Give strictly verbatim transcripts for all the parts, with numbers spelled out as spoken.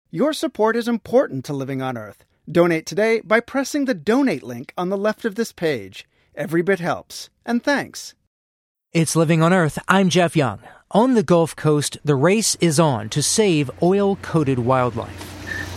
Your support is important to Living on Earth. Donate today by pressing the donate link on the left of this page. Every bit helps. And thanks. It's Living on Earth. I'm Jeff Young. On the Gulf Coast, the race is on to save oil-coated wildlife.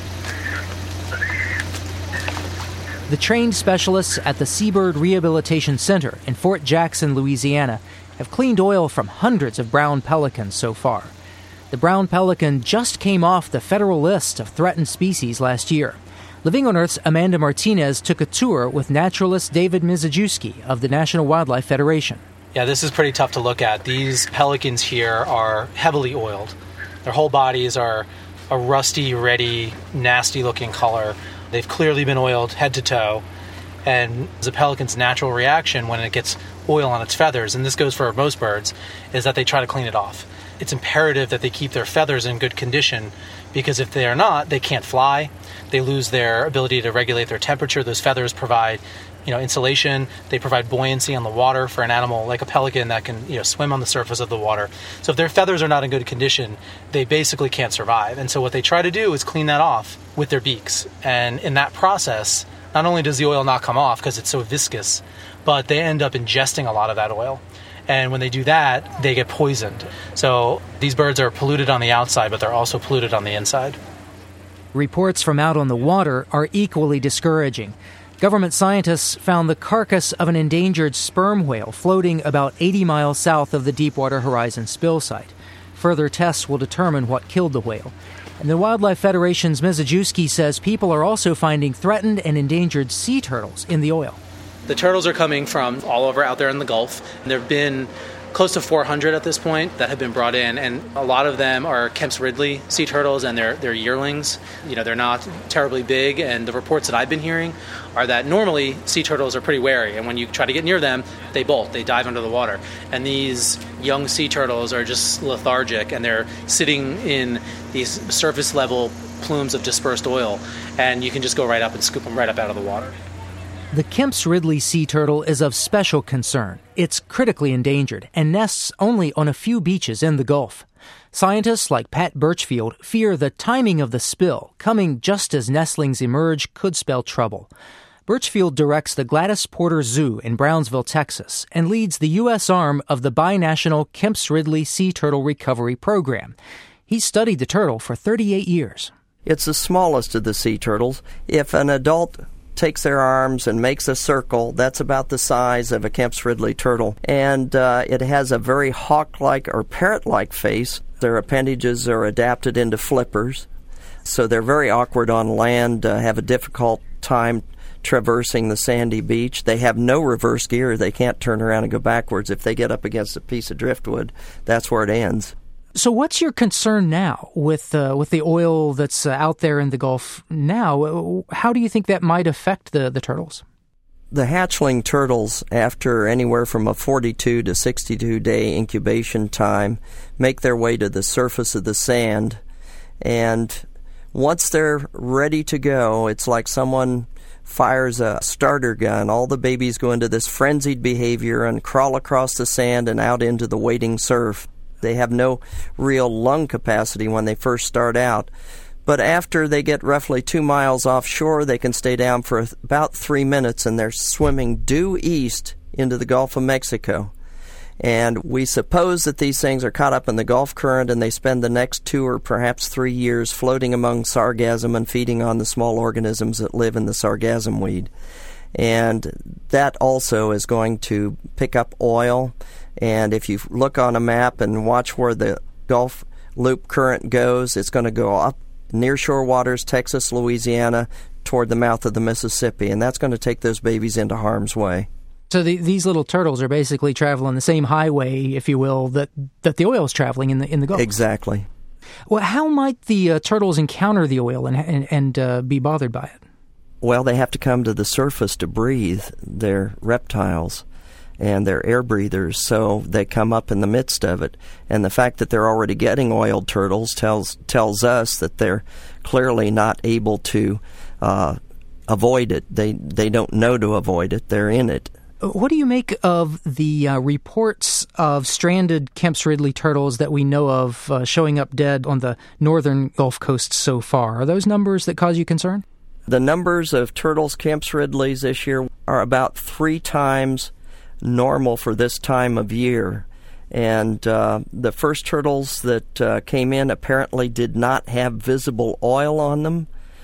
The trained specialists at the Seabird Rehabilitation Center in Fort Jackson, Louisiana, have cleaned oil from hundreds of brown pelicans so far. The brown pelican just came off the federal list of threatened species last year. Living on Earth's Amanda Martinez took a tour with naturalist David Mizejewski of the National Wildlife Federation. Yeah, this is pretty tough to look at. These pelicans here are heavily oiled. Their whole bodies are a rusty, reddy, nasty-looking color. They've clearly been oiled head to toe. And the pelican's natural reaction when it gets oil on its feathers, and this goes for most birds, is that they try to clean it off. It's imperative that they keep their feathers in good condition, because if they are not, they can't fly. They lose their ability to regulate their temperature. Those feathers provide, you know, insulation. They provide buoyancy on the water for an animal like a pelican that can, you know, swim on the surface of the water. So if their feathers are not in good condition, they basically can't survive. And so what they try to do is clean that off with their beaks. And in that process, not only does the oil not come off because it's so viscous, but they end up ingesting a lot of that oil. And when they do that, they get poisoned. So these birds are polluted on the outside, but they're also polluted on the inside. Reports from out on the water are equally discouraging. Government scientists found the carcass of an endangered sperm whale floating about eighty miles south of the Deepwater Horizon spill site. Further tests will determine what killed the whale. And the Wildlife Federation's Mizejewski says people are also finding threatened and endangered sea turtles in the oil. The turtles are coming from all over out there in the Gulf. There have been close to four hundred at this point that have been brought in, and a lot of them are Kemp's Ridley sea turtles, and they're they're yearlings. You know, they're not terribly big, and the reports that I've been hearing are that normally sea turtles are pretty wary, and when you try to get near them, they bolt, they dive under the water. And these young sea turtles are just lethargic, and they're sitting in these surface-level plumes of dispersed oil, and you can just go right up and scoop them right up out of the water. The Kemp's Ridley sea turtle is of special concern. It's critically endangered and nests only on a few beaches in the Gulf. Scientists like Pat Birchfield fear the timing of the spill, coming just as nestlings emerge, could spell trouble. Birchfield directs the Gladys Porter Zoo in Brownsville, Texas, and leads the U S arm of the binational Kemp's Ridley Sea Turtle Recovery Program. He's studied the turtle for thirty-eight years. It's the smallest of the sea turtles. If an adult takes their arms and makes a circle, that's about the size of a Kemp's Ridley turtle. And uh, it has a very hawk-like or parrot-like face. Their appendages are adapted into flippers, so they're very awkward on land, uh, have a difficult time traversing the sandy beach. They have no reverse gear. They can't turn around and go backwards. If they get up against a piece of driftwood, that's where it ends. So what's your concern now with uh, with the oil that's uh, out there in the Gulf now? How do you think that might affect the, the turtles? The hatchling turtles, after anywhere from a forty-two to sixty-two day incubation time, make their way to the surface of the sand. And once they're ready to go, it's like someone fires a starter gun. All the babies go into this frenzied behavior and crawl across the sand and out into the waiting surf. They have no real lung capacity when they first start out. But after they get roughly two miles offshore, they can stay down for about three minutes, and they're swimming due east into the Gulf of Mexico. And we suppose that these things are caught up in the Gulf Current, and they spend the next two or perhaps three years floating among sargassum and feeding on the small organisms that live in the sargassum weed. And that also is going to pick up oil. And if you look on a map and watch where the Gulf Loop current goes, it's going to go up nearshore waters, Texas, Louisiana, toward the mouth of the Mississippi. And that's going to take those babies into harm's way. So the, these little turtles are basically traveling the same highway, if you will, that, that the oil is traveling in the in the Gulf. Exactly. Well, how might the uh, turtles encounter the oil and, and, and uh, be bothered by it? Well, they have to come to the surface to breathe. They're reptiles, and they're air breathers, so they come up in the midst of it. And the fact that they're already getting oiled turtles tells tells us that they're clearly not able to uh, avoid it. They they don't know to avoid it. They're in it. What do you make of the uh, reports of stranded Kemp's Ridley turtles that we know of uh, showing up dead on the northern Gulf Coast so far? Are those numbers that cause you concern? The numbers of turtles, Kemp's Ridleys this year, are about three times normal for this time of year. And uh, the first turtles that uh, came in apparently did not have visible oil on them.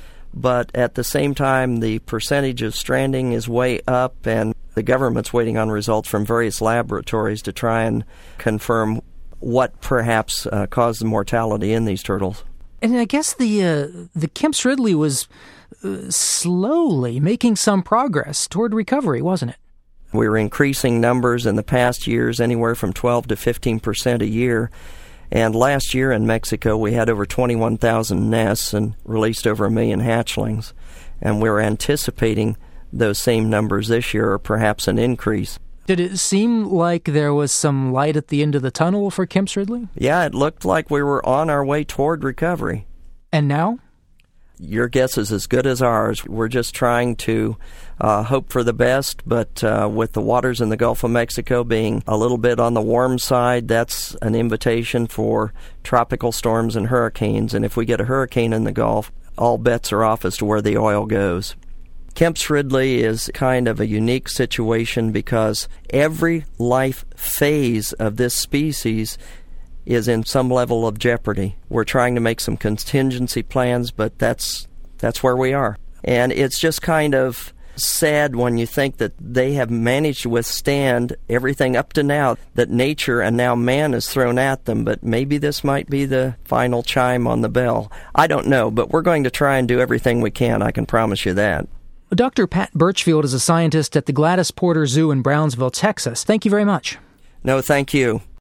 But at the same time, the percentage of stranding is way up, and the government's waiting on results from various laboratories to try and confirm what perhaps uh, caused the mortality in these turtles. And I guess the uh, the Kemp's Ridley was uh, slowly making some progress toward recovery, wasn't it? We were increasing numbers in the past years, anywhere from twelve to fifteen percent a year. And last year in Mexico, we had over twenty-one thousand nests and released over a million hatchlings. And we're anticipating those same numbers this year, or perhaps an increase. Did it seem like there was some light at the end of the tunnel for Kemp's Ridley? Yeah, it looked like we were on our way toward recovery. And now? Your guess is as good as ours. We're just trying to uh, hope for the best, but uh, with the waters in the Gulf of Mexico being a little bit on the warm side, that's an invitation for tropical storms and hurricanes. And if we get a hurricane in the Gulf, all bets are off as to where the oil goes. Kemp's Ridley is kind of a unique situation because every life phase of this species is in some level of jeopardy. We're trying to make some contingency plans, but that's that's where we are. And it's just kind of sad when you think that they have managed to withstand everything up to now that nature and now man has thrown at them, but maybe this might be the final chime on the bell. I don't know, but we're going to try and do everything we can, I can promise you that. Doctor Pat Birchfield is a scientist at the Gladys Porter Zoo in Brownsville, Texas. Thank you very much. No, thank you.